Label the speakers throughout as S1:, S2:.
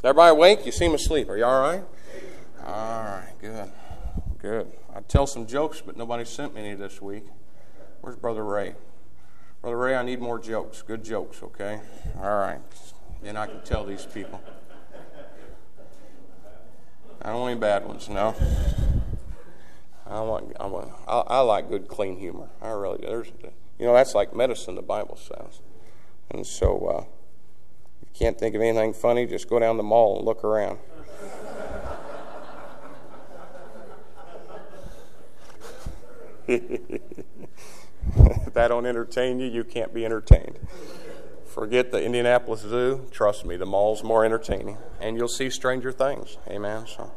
S1: Everybody awake? You seem asleep. Are you all right? All right, good. Good. I'd tell some jokes, but nobody sent me any this week. Where's Brother Ray? Brother Ray, I need more jokes. Good jokes, okay? All right. Then I can tell these people. I don't want any bad ones, no. I like good, clean humor. I really do. That's like medicine, the Bible says. And so, if you can't think of anything funny, just go down the mall and look around. If that don't entertain you, you can't be entertained. Forget the Indianapolis Zoo. Trust me, the mall's more entertaining. And you'll see stranger things. Amen. So.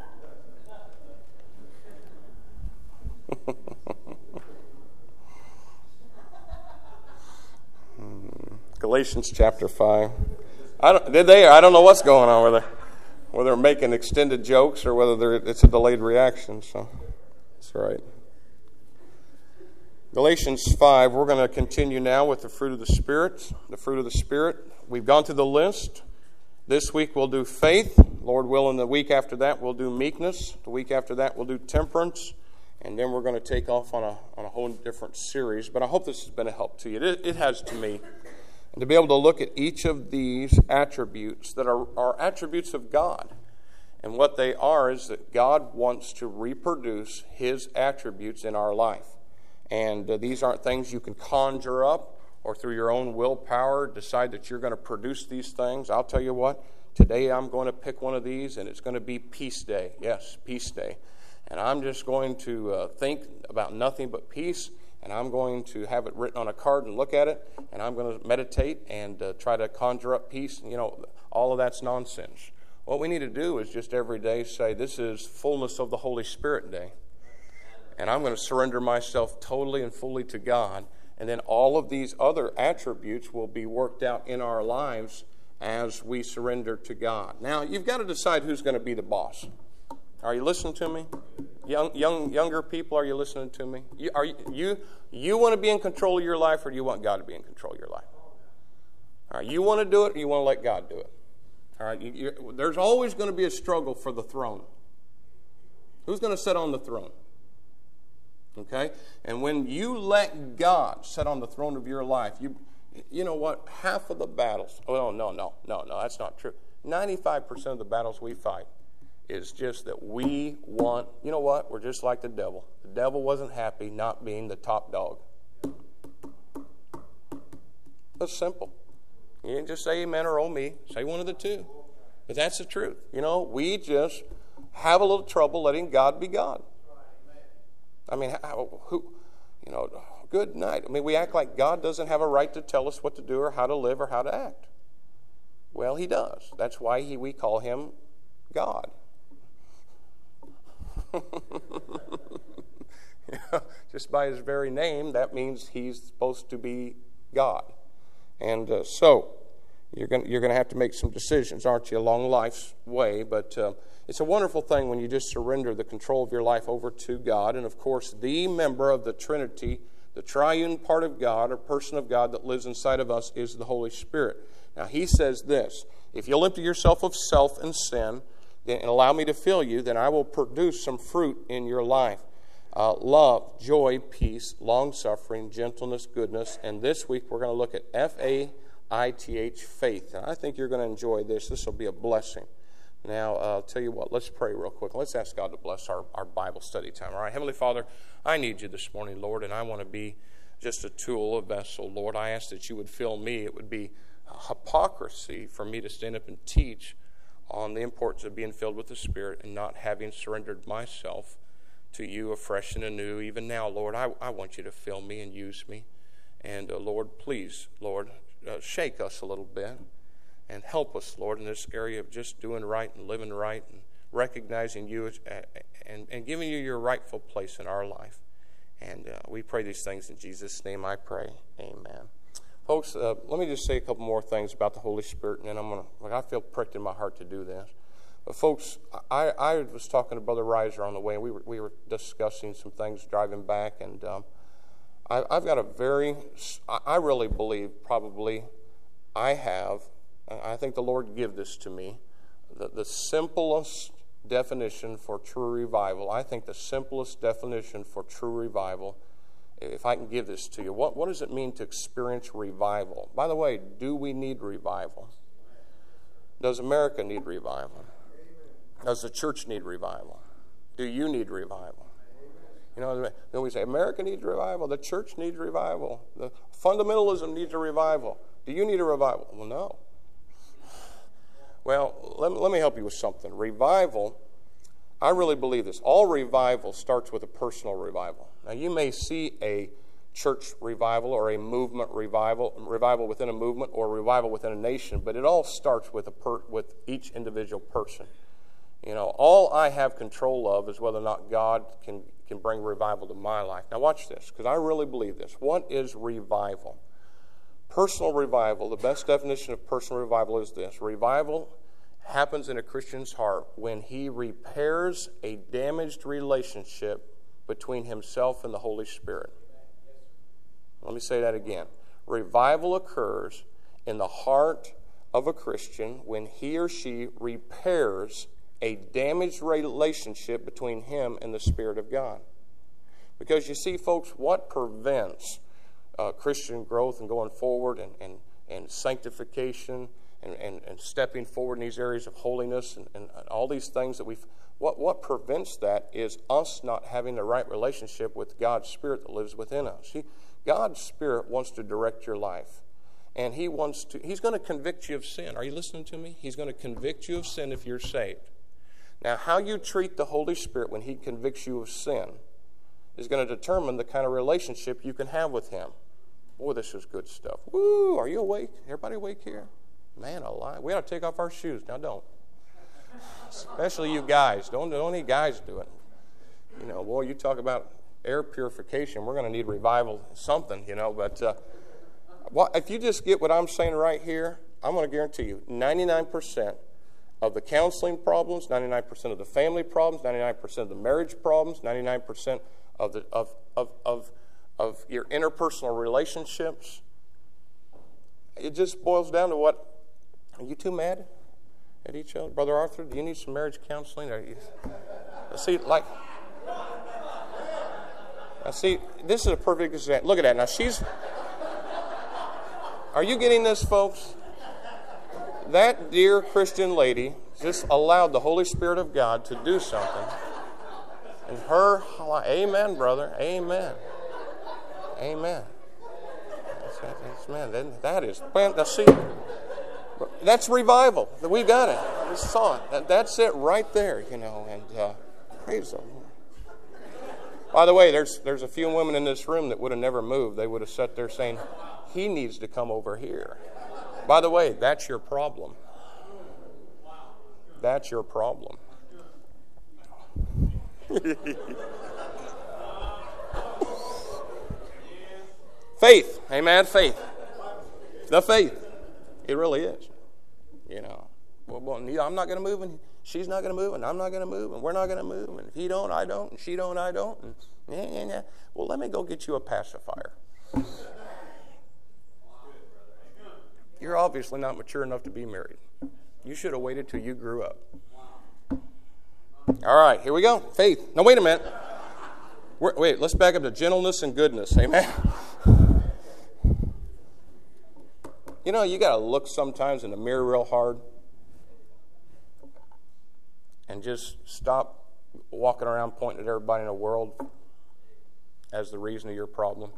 S1: Galatians chapter 5. I don't know what's going on whether they're making extended jokes or whether it's a delayed reaction. So that's right. Galatians 5, we're going to continue now with the fruit of the Spirit. The fruit of the Spirit. We've gone through the list. This week we'll do faith. Lord willing, the week after that we'll do meekness. The week after that we'll do temperance. And then we're going to take off on a whole different series. But I hope this has been a help to you. It has to me. And to be able to look at each of these attributes that are attributes of God. And what they are is that God wants to reproduce His attributes in our life. And these aren't things you can conjure up or through your own willpower decide that you're going to produce these things. I'll tell you what, today I'm going to pick one of these and it's going to be Peace Day. Yes, Peace Day. And I'm just going to think about nothing but peace, and I'm going to have it written on a card and look at it, and I'm going to meditate and try to conjure up peace. All of that's nonsense. What we need to do is just every day say, this is fullness of the Holy Spirit day. And I'm going to surrender myself totally and fully to God. And then all of these other attributes will be worked out in our lives as we surrender to God. Now, you've got to decide who's going to be the boss. Are you listening to me? Younger people, are you listening to me? You want to be in control of your life, or do you want God to be in control of your life? All right, you want to do it, or you want to let God do it? All right, there's always going to be a struggle for the throne. Who's going to sit on the throne? Okay? And when you let God sit on the throne of your life, you know what? Half of the battles, no, that's not true. 95% of the battles we fight is just that we want, you know what? We're just like the devil. The devil wasn't happy not being the top dog. That's simple. You didn't just say amen or oh me. Say one of the two. But that's the truth. We just have a little trouble letting God be God. I mean, good night. I mean, we act like God doesn't have a right to tell us what to do or how to live or how to act. Well, He does. That's why we call Him God. Just by His very name, that means He's supposed to be God. And so, you're going to have to make some decisions, aren't you, along life's way. But it's a wonderful thing when you just surrender the control of your life over to God. And, of course, the member of the Trinity, the triune part of God, or person of God that lives inside of us, is the Holy Spirit. Now, He says this: if you'll empty yourself of self and sin, and allow me to fill you, then I will produce some fruit in your life. Love, joy, peace, long-suffering, gentleness, goodness. And this week we're going to look at F-A-I-T-H, faith. And I think you're going to enjoy this. This will be a blessing. Now, I'll tell you what, let's pray real quick. Let's ask God to bless our Bible study time. All right, Heavenly Father, I need you this morning, Lord, and I want to be just a tool, a vessel. Lord, I ask that you would fill me. It would be hypocrisy for me to stand up and teach on the importance of being filled with the Spirit and not having surrendered myself to you afresh and anew. Even now, Lord, I want you to fill me and use me. And Lord, please, Lord, shake us a little bit and help us, Lord, in this area of just doing right and living right and recognizing you and giving you your rightful place in our life. And we pray these things in Jesus' name I pray. Amen. Folks, let me just say a couple more things about the Holy Spirit, and then I feel pricked in my heart to do this. But folks, I was talking to Brother Reiser on the way, and we were discussing some things driving back, and I've got I really believe probably I think the Lord gave this to me, the simplest definition for true revival, I think the simplest definition for true revival, if I can give this to you, what does it mean to experience revival? By the way, do we need revival? Does America need revival? Does the church need revival? Do you need revival? You know, we say America needs revival, the church needs revival, the fundamentalism needs a revival. Do you need a revival? Well, no. Well, let me help you with something. Revival, I really believe this. All revival starts with a personal revival. Now, you may see a church revival or a movement revival within a movement or revival within a nation, but it all starts with with each individual person. You know, all I have control of is whether or not God can bring revival to my life. Now, watch this, because I really believe this. What is revival? Personal revival, the best definition of personal revival is this. Revival happens in a Christian's heart when he repairs a damaged relationship between himself and the Holy Spirit. Let me say that again. Revival occurs in the heart of a Christian when he or she repairs a damaged relationship between him and the Spirit of God. Because you see, folks, what prevents Christian growth and going forward and sanctification and stepping forward in these areas of holiness and all these things that what prevents that is us not having the right relationship with God's Spirit that lives within us. See, God's Spirit wants to direct your life. And He's going to convict you of sin. Are you listening to me? He's going to convict you of sin if you're saved. Now, how you treat the Holy Spirit when He convicts you of sin is going to determine the kind of relationship you can have with Him. Boy, this is good stuff. Woo! Are you awake? Everybody awake here? Man alive. We ought to take off our shoes. Now, don't. Especially you guys. Don't any guys do it. You know, boy, you talk about air purification. We're going to need revival, something, you know. But if you just get what I'm saying right here, I'm going to guarantee you 99% of the counseling problems, 99% of the family problems, 99% of the marriage problems, 99% of your interpersonal relationships. It just boils down to what? Are you too mad at each other? Brother Arthur, do you need some marriage counseling? See, this is a perfect example. Look at that. Now, are you getting this, folks? That dear Christian lady just allowed the Holy Spirit of God to do something. And amen, brother, amen. Amen. Man, that is, now see, that's revival. We got it. We saw it. That's it right there, you know, and praise the Lord. By the way, there's a few women in this room that would have never moved. They would have sat there saying, he needs to come over here. By the way, that's your problem. That's your problem. Faith. Amen. Faith. The faith. It really is. You know. Well, I'm not going to move, and she's not going to move, and I'm not going to move, and we're not going to move, and if he don't, I don't, and she don't, I don't. And yeah. Well, let me go get you a pacifier. You're obviously not mature enough to be married. You should have waited till you grew up. All right, here we go. Faith. Now, wait a minute. Wait, let's back up to gentleness and goodness. Amen. You know, you got to look sometimes in the mirror real hard and just stop walking around pointing at everybody in the world as the reason of your problem.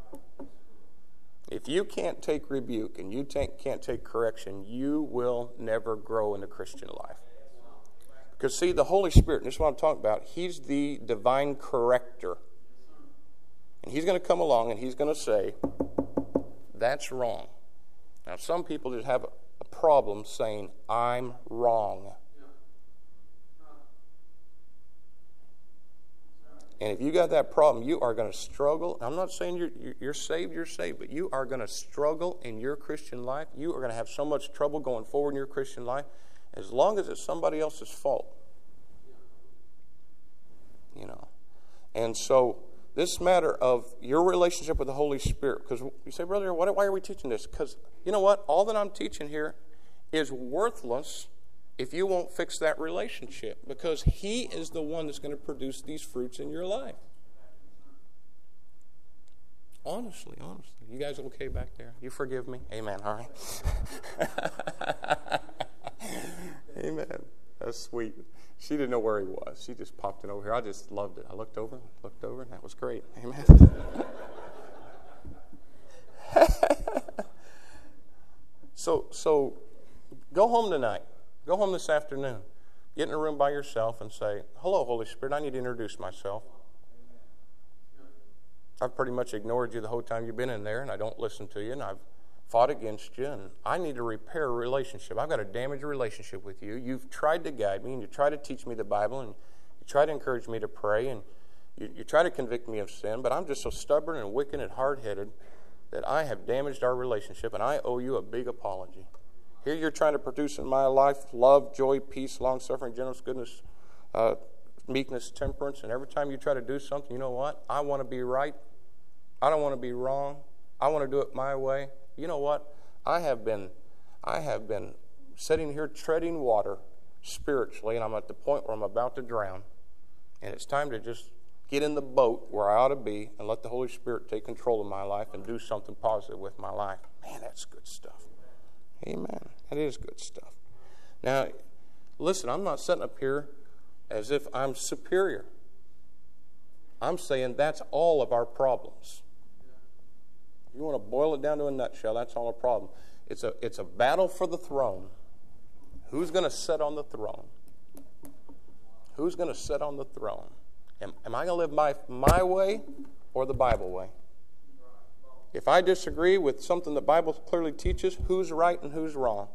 S1: If you can't take rebuke and you can't take correction, you will never grow in the Christian life. Because, see, the Holy Spirit, and this is what I'm talking about, He's the divine corrector. And He's going to come along and He's going to say, that's wrong. Now, some people just have a problem saying, I'm wrong. And if you got that problem, you are going to struggle. I'm not saying you're saved, but you are going to struggle in your Christian life. You are going to have so much trouble going forward in your Christian life as long as it's somebody else's fault. You know. And so this matter of your relationship with the Holy Spirit, because you say, brother, why are we teaching this? Because you know what? All that I'm teaching here is worthless if you won't fix that relationship, because He is the one that's going to produce these fruits in your life. Honestly. You guys okay back there? You forgive me? Amen. All right. Amen. That's sweet. She didn't know where he was. She just popped in over here. I just loved it. I looked over, and that was great. Amen. So go home tonight. Go home this afternoon. Get in a room by yourself and say, hello, Holy Spirit, I need to introduce myself. I've pretty much ignored you the whole time you've been in there, and I don't listen to you, and I've fought against you, and I need to repair a relationship. I've got a damaged relationship with you. You've tried to guide me, and you try to teach me the Bible, and you try to encourage me to pray, and you try to convict me of sin, but I'm just so stubborn and wicked and hard-headed that I have damaged our relationship, and I owe you a big apology. Here you're trying to produce in my life love, joy, peace, long-suffering, gentleness, goodness, meekness, temperance, and every time you try to do something, you know what? I want to be right. I don't want to be wrong. I want to do it my way. You know what? I have been sitting here treading water spiritually, and I'm at the point where I'm about to drown. And it's time to just get in the boat where I ought to be and let the Holy Spirit take control of my life and do something positive with my life. Man, that's good stuff. Amen. That is good stuff. Now, listen, I'm not sitting up here as if I'm superior. I'm saying that's all of our problems. You want to boil it down to a nutshell, that's all a problem. It's a battle for the throne. Who's going to sit on the throne? Who's going to sit on the throne? Am I going to live my way or the Bible way? If I disagree with something the Bible clearly teaches, who's right and who's wrong?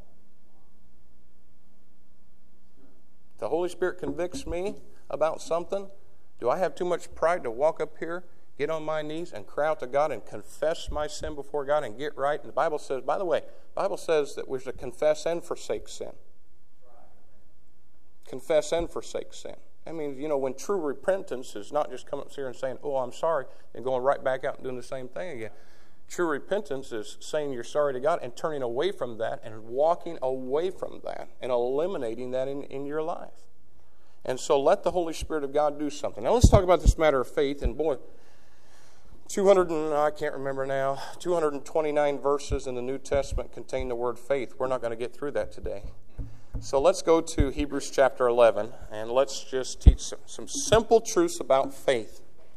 S1: If the Holy Spirit convicts me about something, do I have too much pride to walk up here, get on my knees, and cry out to God and confess my sin before God and get right? And the Bible says, by the way, the Bible says that we're to confess and forsake sin. Confess and forsake sin. That means, when true repentance is not just coming up here and saying, oh, I'm sorry, and going right back out and doing the same thing again. True repentance is saying you're sorry to God and turning away from that and walking away from that and eliminating that in your life. And so let the Holy Spirit of God do something. Now let's talk about this matter of faith. And boy, 229 verses in the New Testament contain the word faith. We're not going to get through that today. So let's go to Hebrews chapter 11, and let's just teach some simple truths about faith.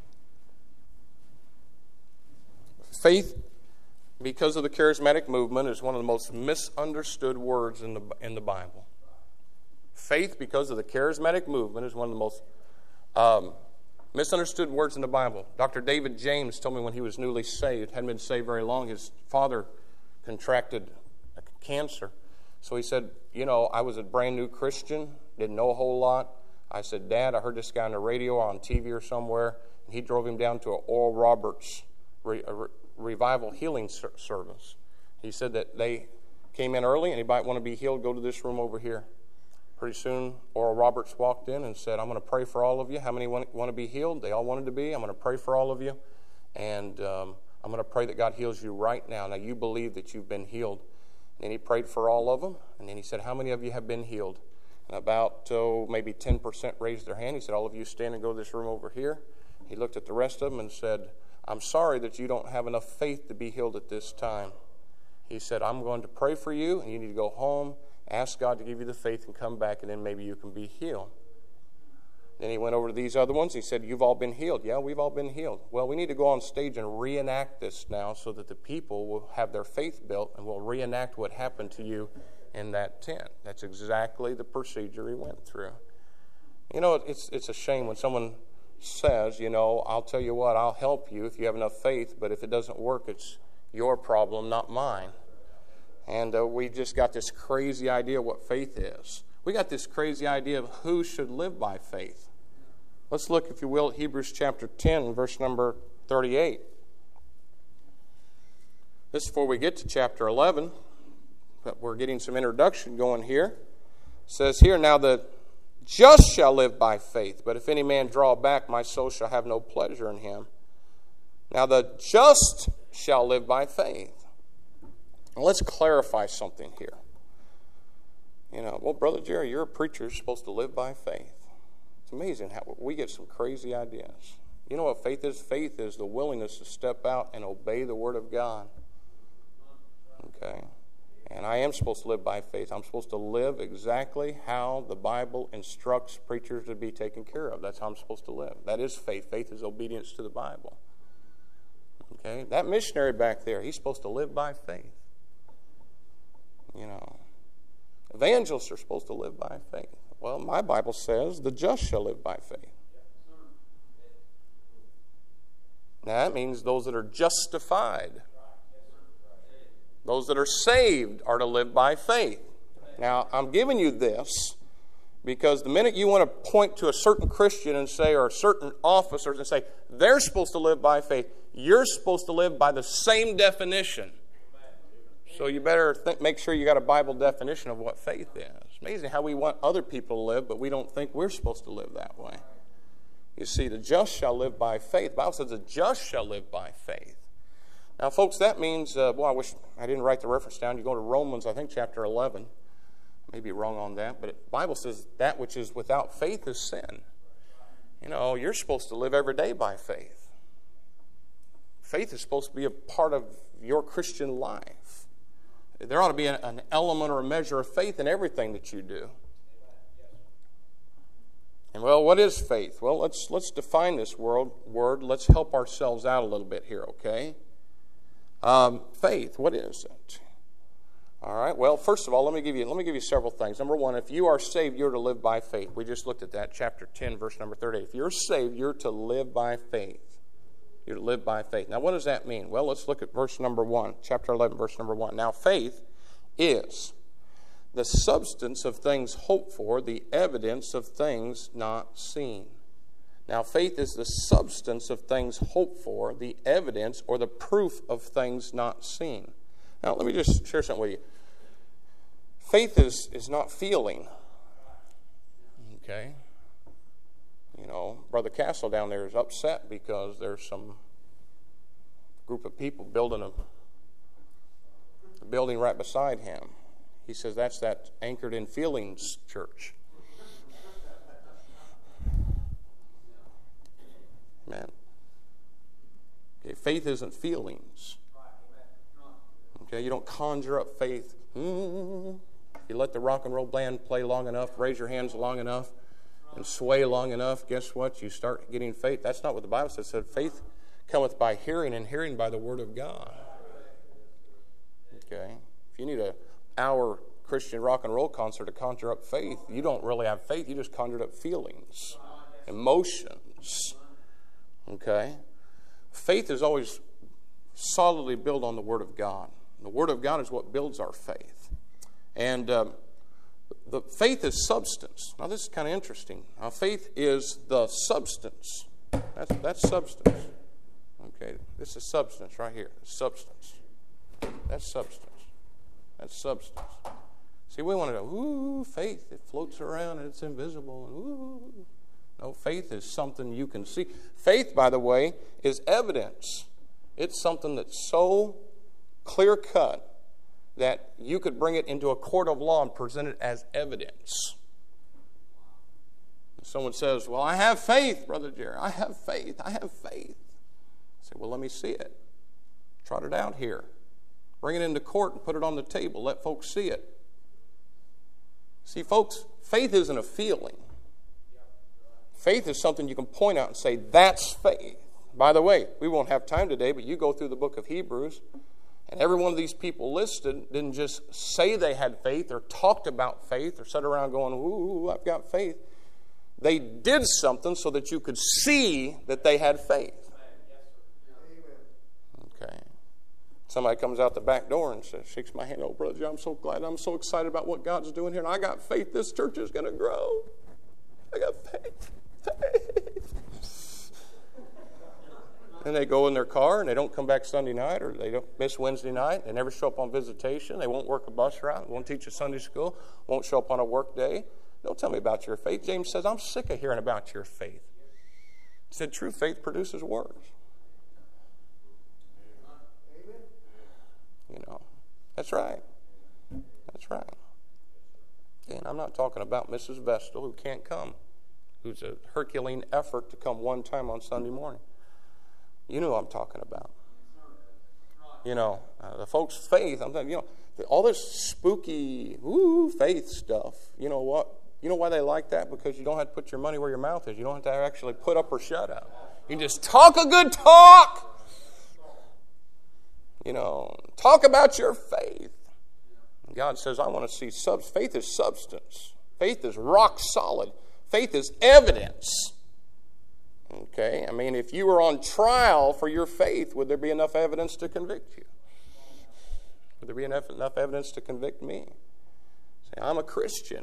S1: Faith, because of the charismatic movement, is one of the most misunderstood words in the Bible. Faith, because of the charismatic movement, is one of the most misunderstood words in the Bible. Dr. David James told me when he was newly saved, hadn't been saved very long, his father contracted cancer. So he said, I was a brand new Christian, didn't know a whole lot. I said, Dad, I heard this guy on the radio or on TV or somewhere, and he drove him down to an Oral Roberts revival healing service. He said that they came in early. Anybody want to be healed, go to this room over here. Pretty soon, Oral Roberts walked in and said, I'm going to pray for all of you. How many want to be healed? They all wanted to be. I'm going to pray for all of you. And I'm going to pray that God heals you right now. Now, you believe that you've been healed. And he prayed for all of them. And then he said, how many of you have been healed? And about maybe 10% raised their hand. He said, all of you stand and go to this room over here. He looked at the rest of them and said, I'm sorry that you don't have enough faith to be healed at this time. He said, I'm going to pray for you, and you need to go home, ask God to give you the faith, and come back, and then maybe you can be healed. Then he went over to these other ones. He said, you've all been healed. Yeah, we've all been healed. Well, we need to go on stage and reenact this now so that the people will have their faith built and will reenact what happened to you in that tent. That's exactly the procedure he went through. It's a shame when someone says, I'll tell you what, I'll help you if you have enough faith, but if it doesn't work, it's your problem, not mine. And we just got this crazy idea of what faith is. We got this crazy idea of who should live by faith. Let's look, if you will, at Hebrews chapter 10, verse number 38. This is before we get to chapter 11, but we're getting some introduction going here. It says here, now the just shall live by faith, but if any man draw back, my soul shall have no pleasure in him. Now the just shall live by faith. Now let's clarify something here. Well, Brother Jerry, you're a preacher. You're supposed to live by faith. It's amazing how we get some crazy ideas. You know what faith is? Faith is the willingness to step out and obey the Word of God. Okay? And I am supposed to live by faith. I'm supposed to live exactly how the Bible instructs preachers to be taken care of. That's how I'm supposed to live. That is faith. Faith is obedience to the Bible. Okay? That missionary back there, he's supposed to live by faith. Evangelists are supposed to live by faith. Well, my Bible says the just shall live by faith. Now, that means those that are justified, those that are saved, are to live by faith. Now, I'm giving you this because the minute you want to point to a certain Christian and say, or certain officers and say, they're supposed to live by faith, you're supposed to live by the same definition. So you better make sure you got a Bible definition of what faith is. It's amazing how we want other people to live, but we don't think we're supposed to live that way. You see, the just shall live by faith. The Bible says the just shall live by faith. Now, folks, that means, I wish I didn't write the reference down. You go to Romans, I think, chapter 11. I may be wrong on that, but the Bible says that which is without faith is sin. You're supposed to live every day by faith. Faith is supposed to be a part of your Christian life. There ought to be an element or a measure of faith in everything that you do. And well, what is faith? Well, let's define this word. Let's help ourselves out a little bit here, okay? Faith, what is it? All right. Well, first of all, let me give you several things. Number one, if you are saved, you're to live by faith. We just looked at that, chapter 10, verse number 38. If you're saved, you're to live by faith. You're to live by faith. Now, what does that mean? Well, let's look at verse number 1, chapter 11, verse number 1. Now, faith is the substance of things hoped for, the evidence of things not seen. Now, faith is the substance of things hoped for, the evidence or the proof of things not seen. Now, let me just share something with you. Faith is not feeling. Okay? Brother Castle down there is upset because there's some group of people building a building right beside him. He says that's that Anchored in Feelings church. Man. Okay, faith isn't feelings. Okay, you don't conjure up faith. You let the rock and roll band play long enough, raise your hands long enough, and sway long enough, guess what? You start getting faith. That's not what the Bible says. It said faith cometh by hearing, and hearing by the Word of God. Okay? If you need an hour Christian rock and roll concert to conjure up faith, you don't really have faith. You just conjured up feelings, emotions. Okay? Faith is always solidly built on the Word of God. The Word of God is what builds our faith. And the faith is substance. Now, this is kind of interesting. Now, faith is the substance. That's substance. Okay, this is substance right here. Substance. That's substance. That's substance. See, we want to go, ooh, faith. It floats around and it's invisible. And ooh. No, faith is something you can see. Faith, by the way, is evidence. It's something that's so clear-cut that you could bring it into a court of law and present it as evidence. If someone says, well, I have faith, Brother Jerry. I have faith. I have faith. I say, well, let me see it. Trot it out here. Bring it into court and put it on the table. Let folks see it. See, folks, faith isn't a feeling. Faith is something you can point out and say, that's faith. By the way, we won't have time today, but you go through the book of Hebrews, and every one of these people listed didn't just say they had faith or talked about faith or sat around going, ooh, I've got faith. They did something so that you could see that they had faith. Okay. Somebody comes out the back door and says, shakes my hand, oh, Brother John, I'm so glad, I'm so excited about what God's doing here, and I got faith this church is going to grow. I got faith. And they go in their car and they don't come back Sunday night, or they don't miss Wednesday night. They never show up on visitation. They won't work a bus route, won't teach a Sunday school, won't show up on a work day. Don't tell me about your faith. James says, I'm sick of hearing about your faith. He said, true faith produces works. You know, that's right. That's right. And I'm not talking about Mrs. Vestal, who can't come, who's a Herculean effort to come one time on Sunday morning. You know what I'm talking about. The folks' faith, I'm thinking, all this spooky, faith stuff, you know what? You know why they like that? Because you don't have to put your money where your mouth is. You don't have to actually put up or shut up. You just talk a good talk. Talk about your faith. God says, I want to see faith is substance. Faith is rock solid. Faith is evidence. Okay? I mean, if you were on trial for your faith, would there be enough evidence to convict you? Would there be enough evidence to convict me? Say, I'm a Christian.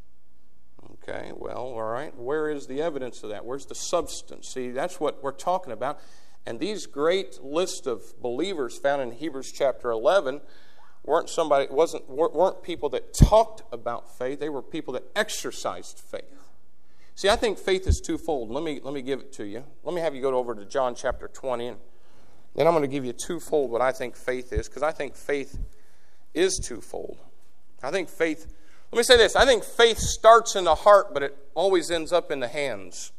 S1: Okay, well, all right. Where is the evidence of that? Where's the substance? See, that's what we're talking about. And these great list of believers found in Hebrews chapter 11 weren't people that talked about faith. They were people that exercised faith. See, I think faith is twofold. Let me give it to you. Let me have you go over to John chapter 20, and then I'm going to give you twofold what I think faith is, because I think faith is twofold. Let me say this. I think faith starts in the heart, but it always ends up in the hands.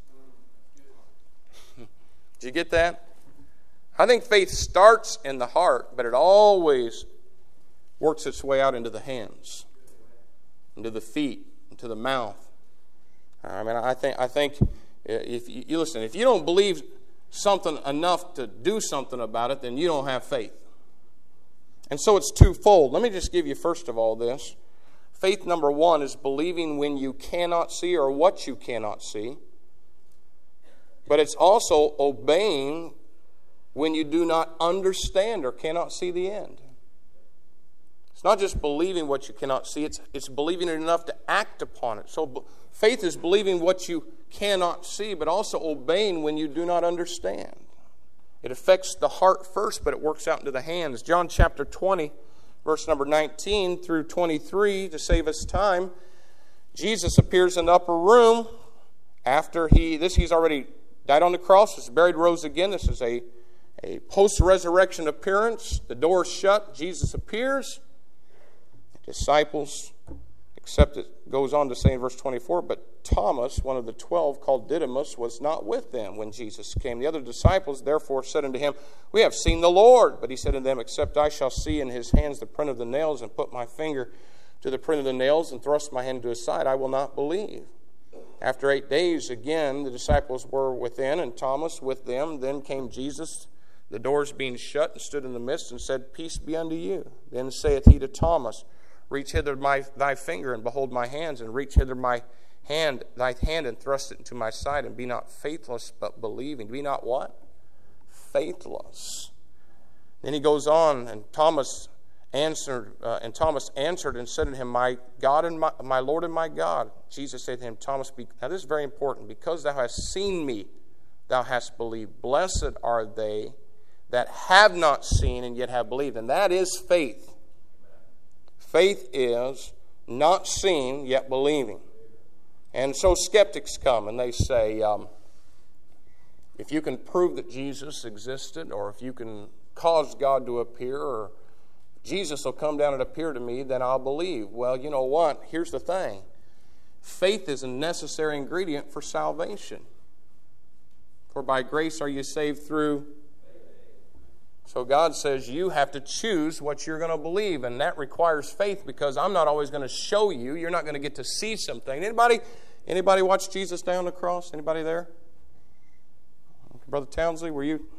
S1: Did you get that? I think faith starts in the heart, but it always works its way out into the hands, into the feet, into the mouth. I mean, I think if you don't believe something enough to do something about it, then you don't have faith. And so it's twofold. Let me just give you first of all this. Faith number one is believing when you cannot see or what you cannot see. But it's also obeying when you do not understand or cannot see the end. It's not just believing what you cannot see, it's believing it enough to act upon it. So faith is believing what you cannot see, but also obeying when you do not understand. It affects the heart first, but it works out into the hands. John chapter 20, verse number 19 through 23, to save us time, Jesus appears in the upper room after he's already died on the cross, was buried, rose again. This is a post-resurrection appearance. The door is shut. Jesus appears. The disciples, except it goes on to say in verse 24, but Thomas, one of the 12, called Didymus, was not with them when Jesus came. The other disciples therefore said unto him, we have seen the Lord. But he said unto them, except I shall see in his hands the print of the nails, and put my finger to the print of the nails, and thrust my hand into his side, I will not believe. After 8 days, again, the disciples were within, and Thomas with them. Then came Jesus, the doors being shut, and stood in the midst, and said, peace be unto you. Then saith he to Thomas, reach hither thy finger, and behold my hands, and reach hither thy hand, and thrust it into my side, and be not faithless, but believing. Be not what? Faithless. Then he goes on, and Thomas answered and said to him, my God and my Lord and my God. Jesus said to him, Thomas, now this is very important, because thou hast seen me, thou hast believed. Blessed are they that have not seen and yet have believed. And that is faith. Faith is not seeing yet believing. And so skeptics come and they say, if you can prove that Jesus existed, or if you can cause God to appear, or Jesus will come down and appear to me, then I'll believe. Well, you know what? Here's the thing. Faith is a necessary ingredient for salvation. For by grace are you saved through. So God says you have to choose what you're going to believe, and that requires faith, because I'm not always going to show you. You're not going to get to see something. Anybody watch Jesus down the cross? Anybody there? Brother Townsley, were you?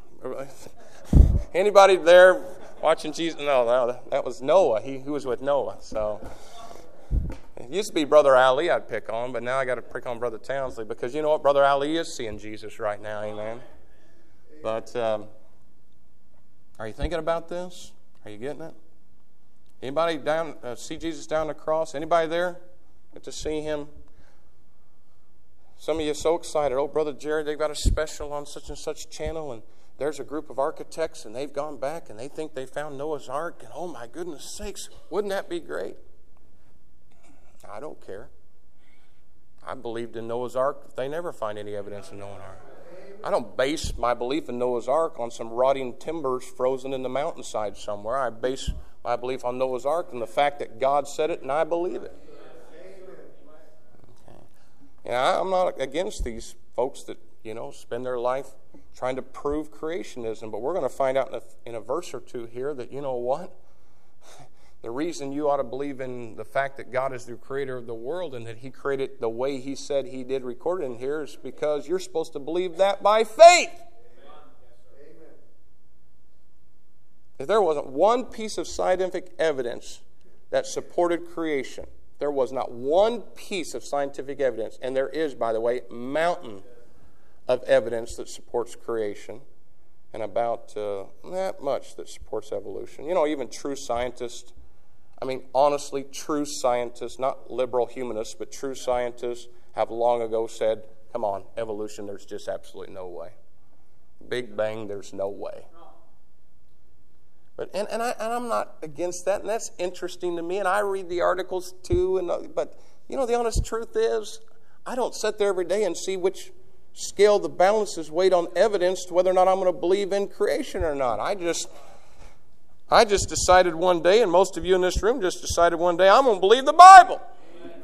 S1: Anybody there watching Jesus? No, that was Noah. He was with Noah. So it used to be Brother Ali I'd pick on, but now I got to pick on Brother Townsley, because you know what? Brother Ali is seeing Jesus right now. Amen. But are you thinking about this? Are you getting it? Anybody see Jesus down the cross? Anybody there? Get to see him? Some of you are so excited. Oh, Brother Jerry, they've got a special on such and such channel, and there's a group of architects, and they've gone back, and they think they found Noah's Ark, and oh my goodness sakes, wouldn't that be great? I don't care. I believed in Noah's Ark. They never find any evidence of Noah's Ark. I don't base my belief in Noah's Ark on some rotting timbers frozen in the mountainside somewhere. I base my belief on Noah's Ark and the fact that God said it, and I believe it. And I'm not against these folks that, spend their life trying to prove creationism, but we're going to find out in a verse or two here that, you know what? The reason you ought to believe in the fact that God is the creator of the world and that He created the way He said He did, recorded in here, is because you're supposed to believe that by faith. Amen. If there wasn't one piece of scientific evidence that supported creation, there was not one piece of scientific evidence, and there is, by the way, mountain of evidence that supports creation, and about that much that supports evolution. Even true scientists, honestly, true scientists, not liberal humanists, but true scientists have long ago said, come on, evolution, there's just absolutely no way. Big Bang, there's no way. But and I'm not against that, and that's interesting to me, and I read the articles too, but the honest truth is, I don't sit there every day and see which scale the balances weight on evidence to whether or not I'm going to believe in creation or not. I just decided one day, and most of you in this room just decided one day, I'm going to believe the Bible. Amen.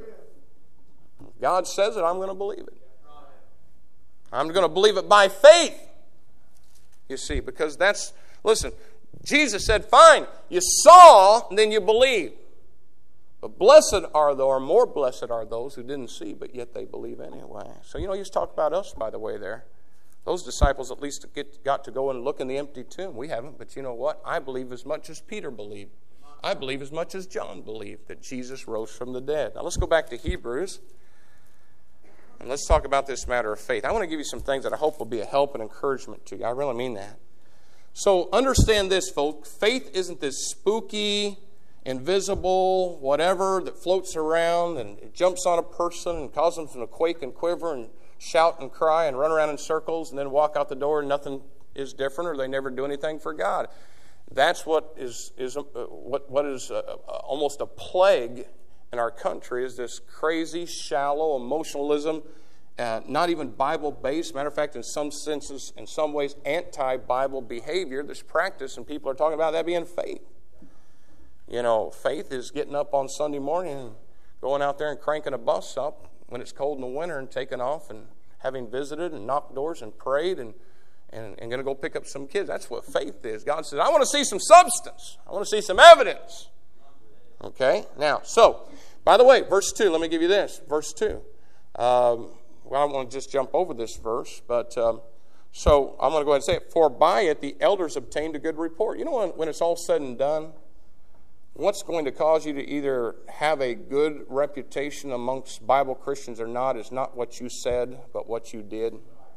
S1: God says it, I'm going to believe it. I'm going to believe it by faith. You see, because listen, Jesus said, fine, you saw, and then you believe. But blessed are those, or more blessed are those who didn't see, but yet they believe anyway. So, he's talking about us, by the way, there. Those disciples at least got to go and look in the empty tomb. We haven't, but you know what? I believe as much as Peter believed. I believe as much as John believed that Jesus rose from the dead. Now let's go back to Hebrews, and let's talk about this matter of faith. I want to give you some things that I hope will be a help and encouragement to you. I really mean that. So understand this, folks. Faith isn't this spooky, invisible, whatever that floats around and it jumps on a person and causes them to quake and quiver and shout and cry and run around in circles and then walk out the door and nothing is different, or they never do anything for God. That's what is almost a plague in our country, is this crazy, shallow emotionalism, not even Bible-based. Matter of fact, in some senses, in some ways, anti-Bible behavior that's practiced, and people are talking about that being faith. Faith is getting up on Sunday morning and going out there and cranking a bus up when it's cold in the winter and taking off and having visited and knocked doors and prayed and going to go pick up some kids. That's what faith is. God says, I want to see some substance. I want to see some evidence. Okay? Now, so, by the way, verse 2, let me give you this. Verse 2. Well, I want to just jump over this verse, but so I'm going to go ahead and say it. For by it the elders obtained a good report. When it's all said and done, what's going to cause you to either have a good reputation amongst Bible Christians or not is not what you said, but what you did.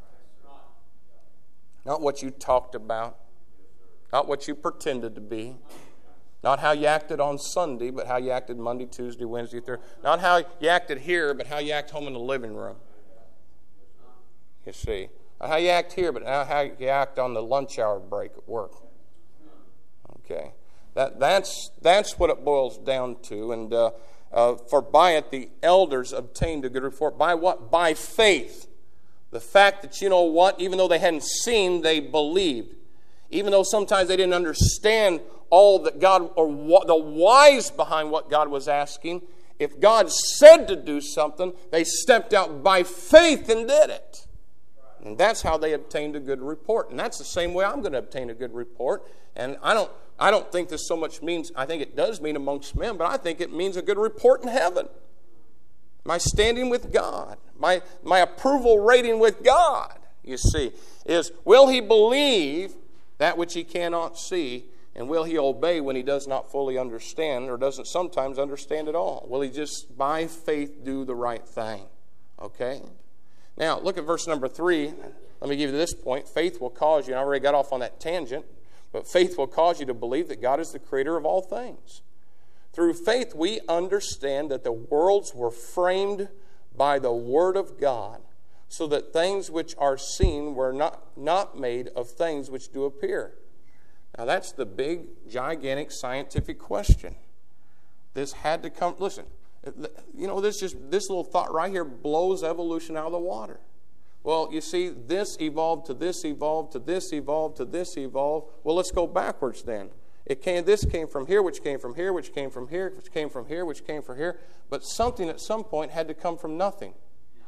S1: Not what you talked about. Not what you pretended to be. Not how you acted on Sunday, but how you acted Monday, Tuesday, Wednesday, Thursday. Not how you acted here, but how you act home in the living room. You see. Not how you act here, but how you act on the lunch hour break at work. Okay. That's what it boils down to. And for by it the elders obtained a good report. By what? By faith. The fact that, even though they hadn't seen, they believed. Even though sometimes they didn't understand all that God, or the whys behind what God was asking, if God said to do something, they stepped out by faith and did it. And that's how they obtained a good report. And that's the same way I'm going to obtain a good report. And I don't think this so much means, I think it does mean amongst men, but I think it means a good report in heaven. My standing with God, my approval rating with God, you see, is will he believe that which he cannot see, and will he obey when he does not fully understand or doesn't sometimes understand at all? Will he just by faith do the right thing? Okay? Now, look at verse number 3. Let me give you this point. Faith will cause you, and I already got off on that tangent, but faith will cause you to believe that God is the creator of all things. Through faith, we understand that the worlds were framed by the Word of God, so that things which are seen were not made of things which do appear. Now, that's the big, gigantic scientific question. This had to come. Listen, this little thought right here blows evolution out of the water. Well, you see, this evolved to this evolved to this evolved to this evolved. Well, let's go backwards then. This came from here, which came from here, which came from here, which came from here, which came from here. But something at some point had to come from nothing.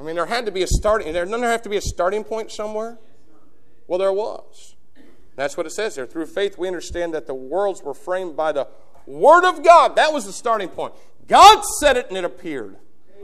S1: I mean, there had to be a starting. Doesn't there have to be a starting point somewhere? Well, there was. That's what it says there. Through faith, we understand that the worlds were framed by the Word of God. That was the starting point. God said it, and it appeared.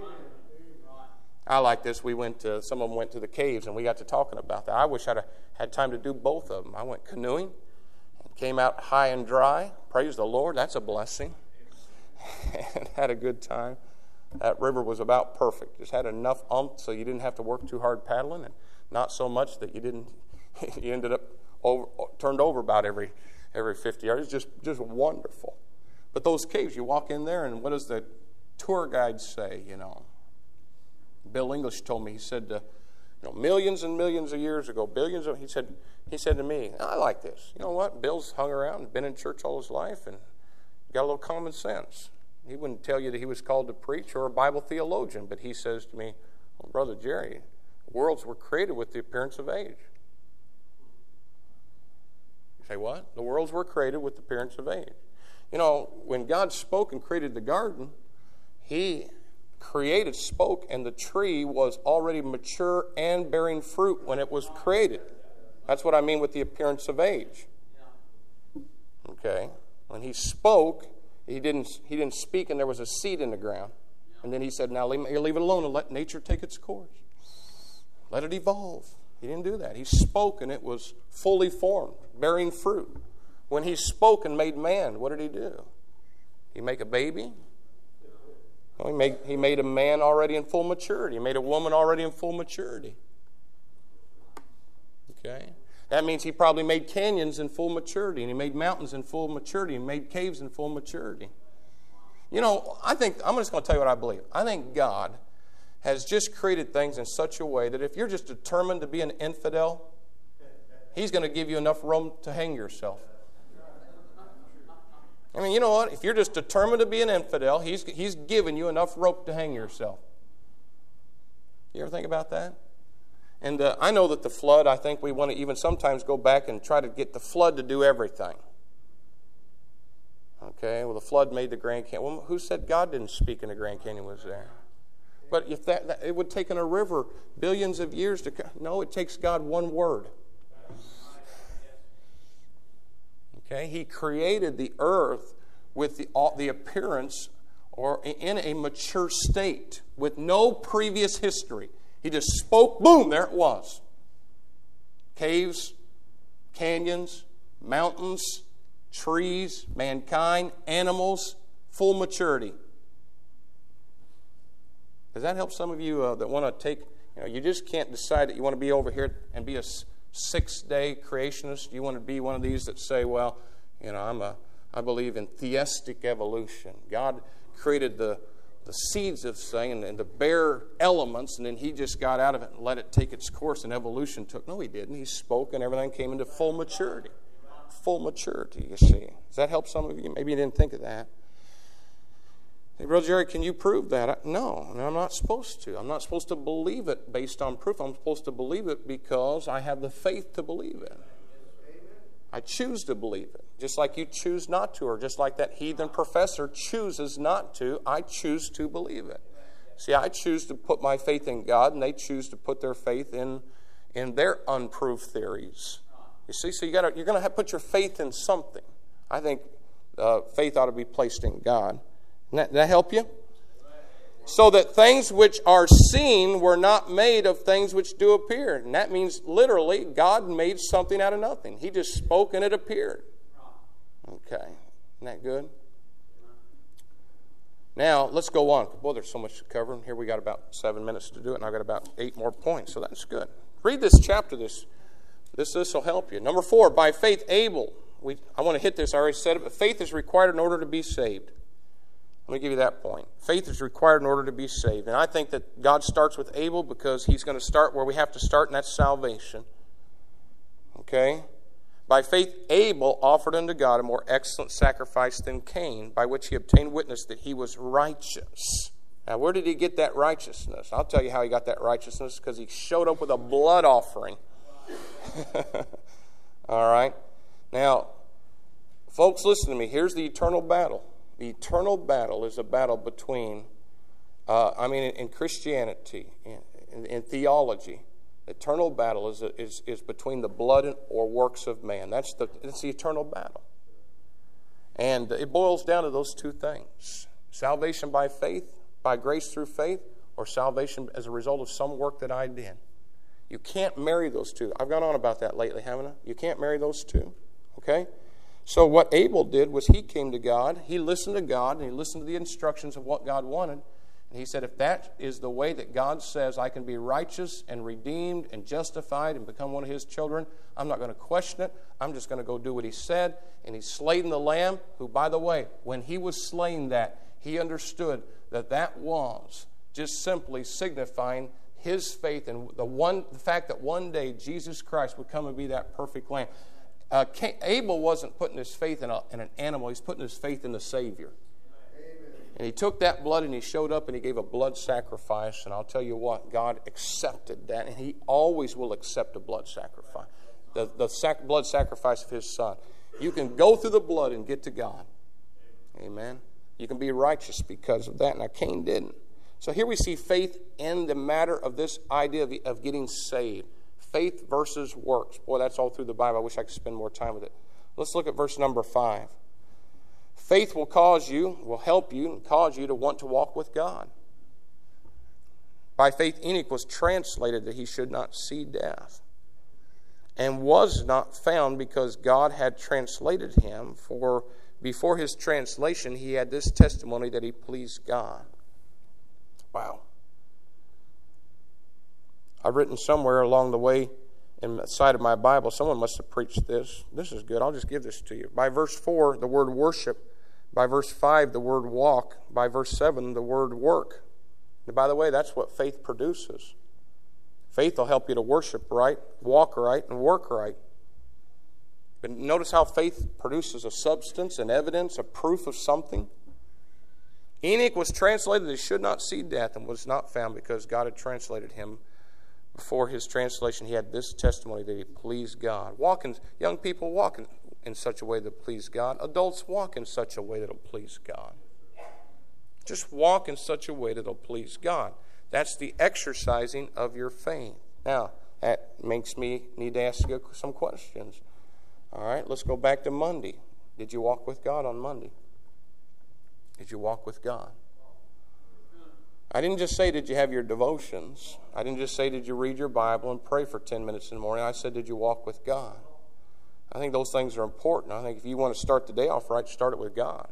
S1: I like this. Some of them went to the caves, and we got to talking about that. I wish I'd had time to do both of them. I went canoeing, came out high and dry. Praise the Lord. That's a blessing. And had a good time. That river was about perfect. Just had enough so you didn't have to work too hard paddling, and not so much that you ended up turned over about every 50 yards. It's just wonderful. But those caves, you walk in there, and what does the tour guide say? Bill English told me. He said, millions and millions of years ago, he said to me, I like this. You know what? Bill's hung around, been in church all his life, and got a little common sense. He wouldn't tell you that he was called to preach or a Bible theologian, but he says to me, well, Brother Jerry, worlds were created with the appearance of age. You say, what? The worlds were created with the appearance of age. When God spoke and created the garden, He spoke, and the tree was already mature and bearing fruit when it was created. That's what I mean with the appearance of age. Okay? When He spoke, He didn't speak, and there was a seed in the ground. And then He said, now leave it alone and let nature take its course. Let it evolve. He didn't do that. He spoke, and it was fully formed, bearing fruit. When He spoke and made man, what did He do? He make a baby? Well, he made a man already in full maturity. He made a woman already in full maturity. Okay? That means He probably made canyons in full maturity, and He made mountains in full maturity, and made caves in full maturity. I think, I'm just going to tell you what I believe. I think God has just created things in such a way that if you're just determined to be an infidel, He's going to give you enough room to hang yourself. I mean, you know what? If you're just determined to be an infidel, He's given you enough rope to hang yourself. You ever think about that? And I know that the flood, I think we want to even sometimes go back and try to get the flood to do everything. Okay, well, the flood made the Grand Canyon. Well, who said God didn't speak and the Grand Canyon was there? But if that it would take in a river billions of years to come. No, it takes God one word. Okay, He created the earth with the appearance or in a mature state with no previous history. He just spoke, boom, there it was. Caves, canyons, mountains, trees, mankind, animals, full maturity. Does that help some of you that want to take, you just can't decide that you want to be over here and be a 6-day creationist? You want to be one of these that say, well, I believe in theistic evolution. God created the seeds of thing and the bare elements, and then He just got out of it and let it take its course, and evolution took. No, He didn't. He spoke, and everything came into full maturity. Full maturity, you see. Does that help some of you? Maybe you didn't think of that. Hey, Brother Jerry, can you prove that? No, I'm not supposed to. I'm not supposed to believe it based on proof. I'm supposed to believe it because I have the faith to believe it. I choose to believe it. Just like you choose not to, or just like that heathen professor chooses not to, I choose to believe it. See, I choose to put my faith in God, and they choose to put their faith in their unproved theories. You see, so you're going to have to put your faith in something. I think faith ought to be placed in God. Does that help you? So that things which are seen were not made of things which do appear. And that means literally God made something out of nothing. He just spoke and it appeared. Okay. Isn't that good? Now, let's go on. Boy, there's so much to cover. Here we got about 7 minutes to do it, and I've got about 8 more points. So that's good. Read this chapter. This will help you. Number 4, by faith Abel. I want to hit this. I already said it, but faith is required in order to be saved. Let me give you that point. Faith is required in order to be saved. And I think that God starts with Abel because He's going to start where we have to start, and that's salvation. Okay? By faith Abel offered unto God a more excellent sacrifice than Cain, by which he obtained witness that he was righteous. Now, where did he get that righteousness? I'll tell you how he got that righteousness, because he showed up with a blood offering. All right? Now, folks, listen to me. Here's the eternal battle. The eternal battle is a battle between In Christianity, in theology, eternal battle is between the blood or works of man. That's the eternal battle. And it boils down to those two things. Salvation by faith, by grace through faith, or salvation as a result of some work that I did. You can't marry those two. I've gone on about that lately, haven't I? You can't marry those two. Okay? So what Abel did was he came to God, he listened to God, and he listened to the instructions of what God wanted. And he said, if that is the way that God says I can be righteous and redeemed and justified and become one of his children, I'm not going to question it. I'm just going to go do what he said. And he slayed the lamb, who, by the way, when he was slaying that, he understood that that was just simply signifying his faith in the fact that one day Jesus Christ would come and be that perfect lamb. Abel wasn't putting his faith in an animal. He's putting his faith in the Savior. And he took that blood and he showed up and he gave a blood sacrifice. And I'll tell you what, God accepted that. And he always will accept a blood sacrifice. The blood sacrifice of his Son. You can go through the blood and get to God. Amen. You can be righteous because of that. Now, Cain didn't. So here we see faith in the matter of this idea of getting saved. Faith versus works. Boy, that's all through the Bible. I wish I could spend more time with it. Let's look at verse number 5. Faith will help you and cause you to want to walk with God. By faith Enoch was translated that he should not see death, and was not found because God had translated him, for before his translation he had this testimony that he pleased God. Wow. I've written somewhere along the way in the side of my Bible, someone must have preached this. This is good. I'll just give this to you. By verse 4, the word worship. By verse 5, the word walk. By verse 7, the word work. And by the way, that's what faith produces. Faith will help you to worship right, walk right, and work right. But notice how faith produces a substance, an evidence, a proof of something. Enoch was translated that he should not see death and was not found because God had translated him. Before his translation, he had this testimony that he pleased God. Young people walk in such a way that please God. Adults walk in such a way that will please God. Just walk in such a way that will please God. That's the exercising of your faith. Now, that makes me need to ask you some questions. All right, let's go back to Monday. Did you walk with God on Monday? Did you walk with God? I didn't just say, did you have your devotions? I didn't just say, did you read your Bible and pray for 10 minutes in the morning? I said, did you walk with God? I think those things are important. I think if you want to start the day off right, start it with God.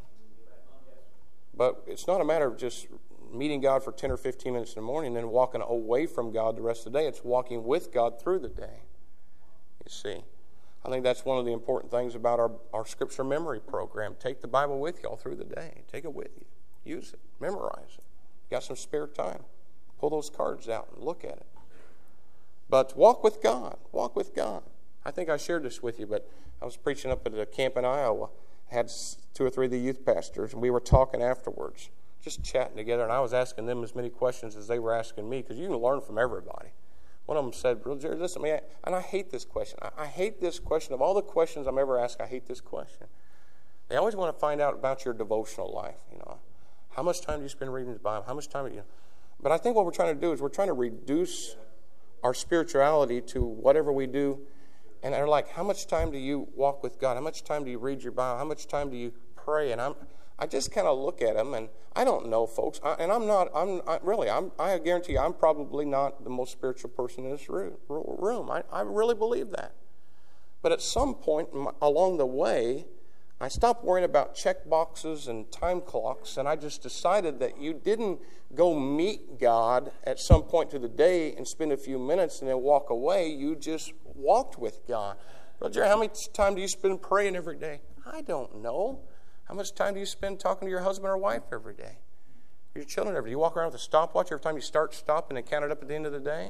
S1: But it's not a matter of just meeting God for 10 or 15 minutes in the morning and then walking away from God the rest of the day. It's walking with God through the day. You see, I think that's one of the important things about our scripture memory program. Take the Bible with you all through the day. Take it with you. Use it. Memorize it. Got some spare time. Pull those cards out and look at it. But walk with God. Walk with God. I think I shared this with you, but I was preaching up at a camp in Iowa. I had 2 or 3 of the youth pastors, and we were talking afterwards, just chatting together, and I was asking them as many questions as they were asking me, because you can learn from everybody. One of them said, Brother Jerry, listen to me, and I hate this question. I hate this question. Of all the questions I'm ever asked, I hate this question. They always want to find out about your devotional life, you know. How much time do you spend reading the Bible? How much time do you... But I think what we're trying to do is we're trying to reduce our spirituality to whatever we do. And they're like, how much time do you walk with God? How much time do you read your Bible? How much time do you pray? And I just kind of look at them, and I don't know, folks. I guarantee you, I'm probably not the most spiritual person in this room. I really believe that. But at some point along the way, I stopped worrying about check boxes and time clocks, and I just decided that you didn't go meet God at some point to the day and spend a few minutes and then walk away. You just walked with God. Brother Jerry, how much time do you spend praying every day? I don't know. How much time do you spend talking to your husband or wife every day? Your children every day? You walk around with a stopwatch every time you stop, and then count it up at the end of the day?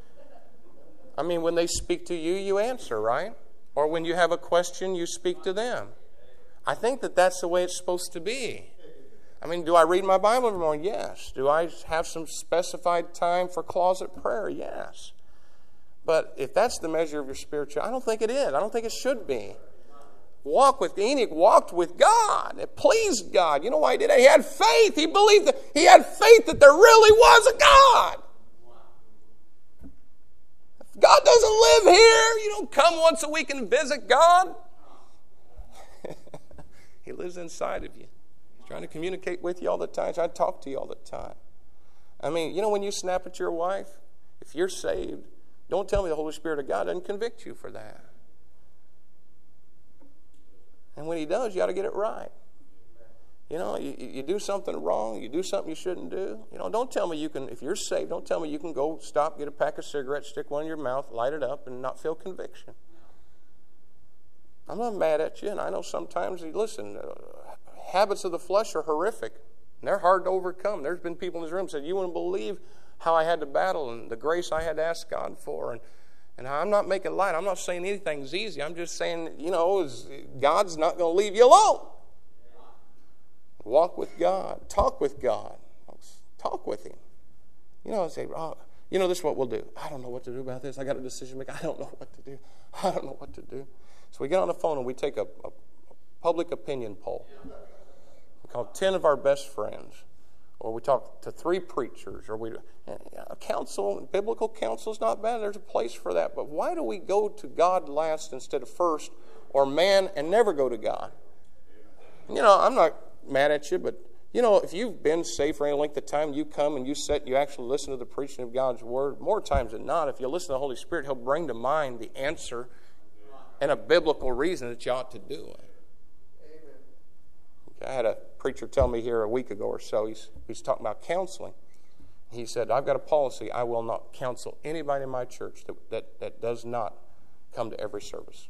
S1: I mean, when they speak to you, you answer, right? Or when you have a question, you speak to them. I think that that's the way it's supposed to be. I mean, do I read my Bible every morning? Yes. Do I have some specified time for closet prayer? Yes. But if that's the measure of your spirituality, I don't think it is. I don't think it should be. Enoch walked with God. It pleased God. You know why he did it? He had faith. He believed that he had faith that there really was a God. If God doesn't live here, you don't come once a week and visit God. He lives inside of you. He's trying to communicate with you all the time. He's trying to talk to you all the time. I mean, you know when you snap at your wife, if you're saved, don't tell me the Holy Spirit of God doesn't convict you for that. And when he does, you got to get it right. You know, you do something wrong, you do something you shouldn't do. You know, don't tell me you can, if you're saved, don't tell me you can go stop, get a pack of cigarettes, stick one in your mouth, light it up, and not feel conviction. I'm not mad at you, and I know sometimes, listen, habits of the flesh are horrific, and they're hard to overcome. There's been people in this room who said, you wouldn't believe how I had to battle and the grace I had to ask God for. And I'm not making light. I'm not saying anything's easy. I'm just saying, you know, God's not going to leave you alone. Walk with God. Talk with God. Talk with Him. You know, say, oh, you know, this is what we'll do. I don't know what to do about this. I got a decision to make. I don't know what to do. I don't know what to do. So we get on the phone and we take a public opinion poll. We call 10 of our best friends. Or we talk to 3 preachers. Or counsel, biblical counsel is not bad. There's a place for that. But why do we go to God last instead of first? Or man and never go to God? You know, I'm not mad at you, but you know, if you've been saved for any length of time, you come and you actually listen to the preaching of God's Word. More times than not, if you listen to the Holy Spirit, He'll bring to mind the answer and a biblical reason that you ought to do it. Okay, I had a preacher tell me here a week ago or so, he's talking about counseling. He said, I've got a policy. I will not counsel anybody in my church that does not come to every service.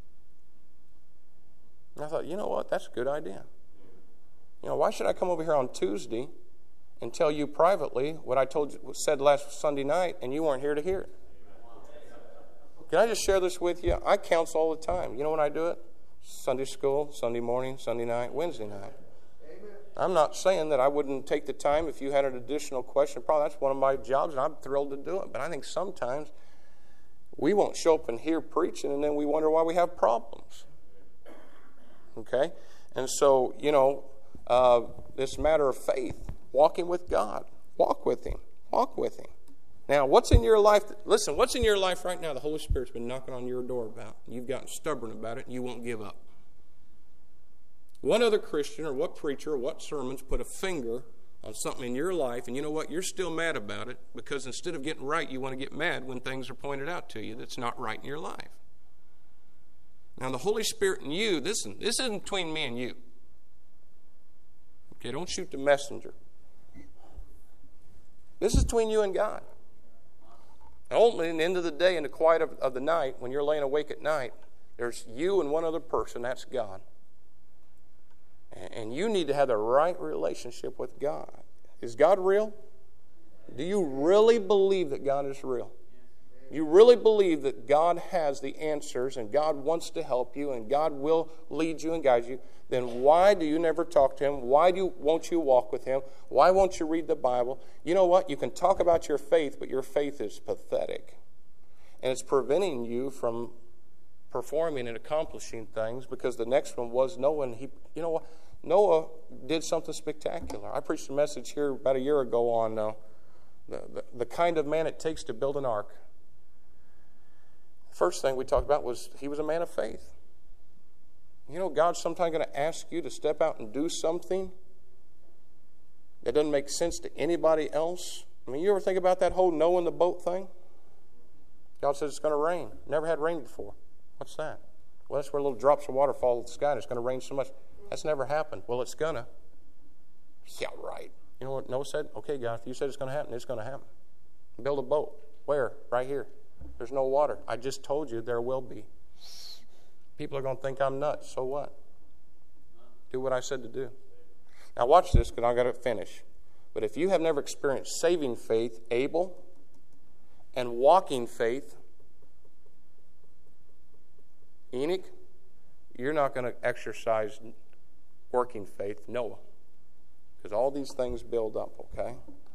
S1: And I thought, you know what? That's a good idea. You know, why should I come over here on Tuesday and tell you privately what I said last Sunday night and you weren't here to hear it? Can I just share this with you? I counsel all the time. You know when I do it? Sunday school, Sunday morning, Sunday night, Wednesday night. I'm not saying that I wouldn't take the time if you had an additional question. Probably that's one of my jobs, and I'm thrilled to do it. But I think sometimes we won't show up and hear preaching, and then we wonder why we have problems. Okay? And so, you know, this matter of faith, walking with God. Walk with Him. Walk with Him. Now, what's in your life? Listen, what's in your life right now the Holy Spirit's been knocking on your door about? You've gotten stubborn about it, and you won't give up. What other Christian or what preacher or what sermons put a finger on something in your life, and you know what? You're still mad about it because instead of getting right, you want to get mad when things are pointed out to you that's not right in your life. Now, the Holy Spirit and you, listen, this isn't between me and you. Okay, don't shoot the messenger. This is between you and God. And ultimately, at the end of the day, in the quiet of the night, when you're laying awake at night, there's you and one other person, that's God. And you need to have the right relationship with God. Is God real? Do you really believe that God is real? You really believe that God has the answers and God wants to help you and God will lead you and guide you? Then why do you never talk to Him? Why won't you walk with Him? Why won't you read the Bible? You know what? You can talk about your faith, but your faith is pathetic. And it's preventing you from performing and accomplishing things because the next one was Noah. And you know what? Noah did something spectacular. I preached a message here about a year ago on the kind of man it takes to build an ark. The first thing we talked about was he was a man of faith. You know, God's sometimes going to ask you to step out and do something that doesn't make sense to anybody else. I mean, you ever think about that whole Noah in the boat thing? God says it's going to rain. Never had rain before. What's that? Well, that's where little drops of water fall to the sky and it's going to rain so much. That's never happened. Well, it's going to. Yeah, right. You know what Noah said? Okay, God, if you said it's going to happen, it's going to happen. Build a boat. Where? Right here. There's no water. I just told you there will be. People are going to think I'm nuts. So what? Do what I said to do. Now watch this because I've got to finish. But if you have never experienced saving faith, Abel, and walking faith, Enoch, you're not going to exercise working faith, Noah. Because all these things build up, okay?